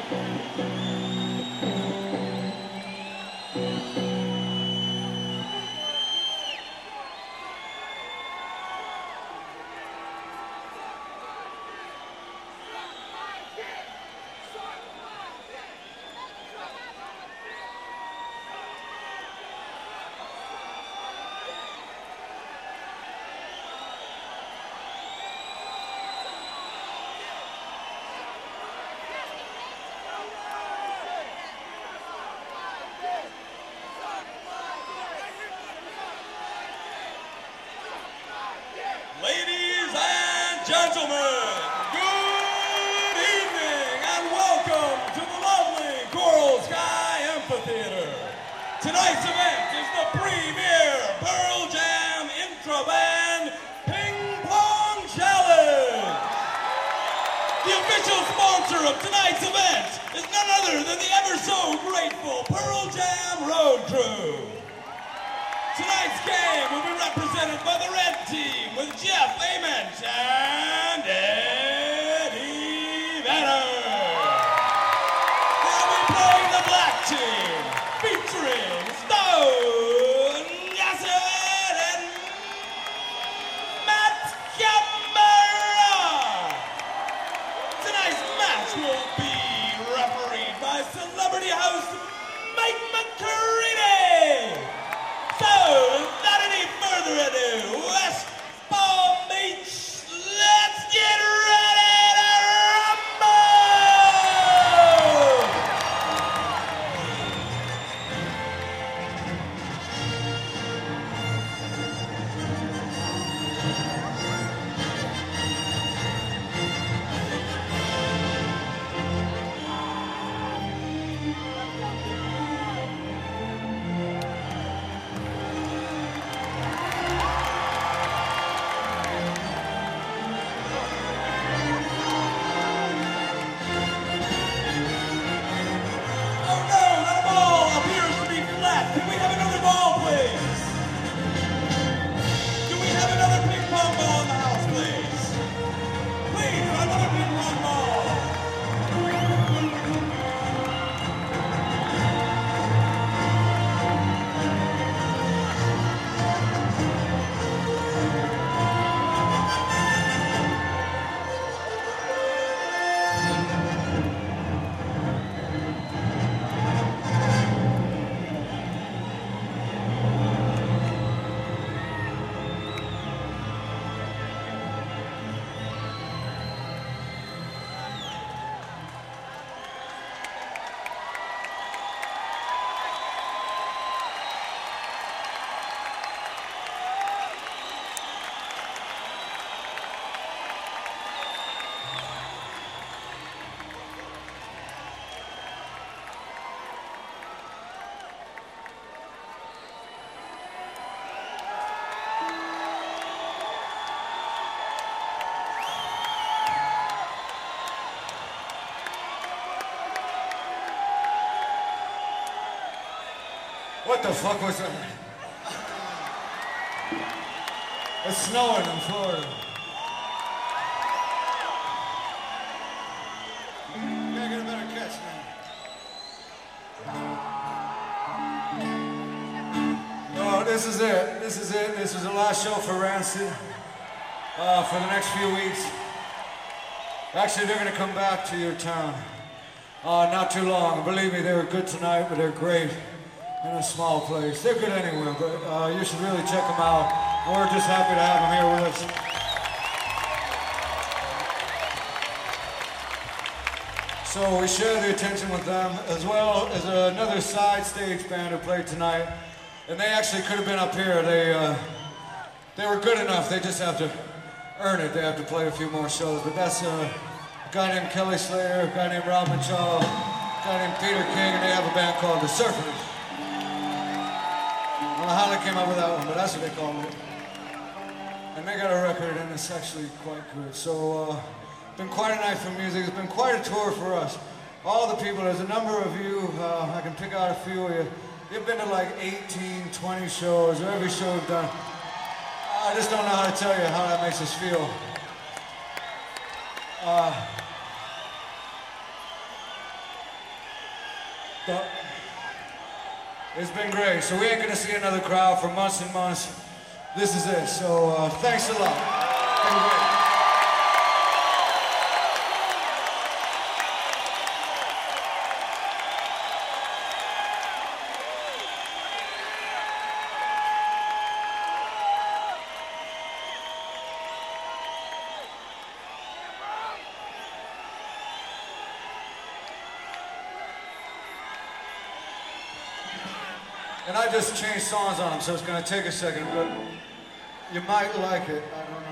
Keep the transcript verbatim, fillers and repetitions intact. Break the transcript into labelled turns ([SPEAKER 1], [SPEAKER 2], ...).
[SPEAKER 1] Gentlemen, good evening and welcome to the lovely Coral Sky Amphitheater. Tonight's event is the premier Pearl Jam Intra Band Ping Pong Challenge. The official sponsor of tonight's event is none other than the ever so grateful Pearl Jam Road Crew. Tonight's game will be represented by the red team with Jeff Ament and Eddie Vedder. They'll be playing the black team featuring Stone Gossett and Matt Camara. Tonight's match will be refereed by celebrity host Mike McCready. So, without any further ado, West Palm Beach, let's get ready to rumble!
[SPEAKER 2] What the fuck was that? It's snowing in Florida. Gotta get a better catch, man. Oh, this is it. This is it. This is the last show for Rancid uh, for the next few weeks. Actually, they're gonna come back to your town. Uh, not too long. Believe me, they were good tonight, but they're great in a small place. They're good anywhere, but uh, you should really check them out. We're just happy to have them here with us. So we share the attention with them, as well as another side stage band who played tonight. And they actually could have been up here. They, uh, they were good enough. They just have to earn it. They have to play a few more shows. But that's uh, a guy named Kelly Slater, a guy named Robin Shaw, a guy named Peter King, and they have a band called The Surfers. I don't know how they came up with that one, but that's what they call it. And they got a record, and it's actually quite good. So, uh, it's been quite a night for music. It's been quite a tour for us. All the people, there's a number of you, uh, I can pick out a few of you. You've been to like eighteen, twenty shows, or every show we've done. I just don't know how to tell you how that makes us feel. Uh, But it's been great. So we ain't gonna see another crowd for months and months. This is it. So uh, thanks a lot. Been great. And I just changed songs on them, so it's gonna take a second, but you might like it. I don't know.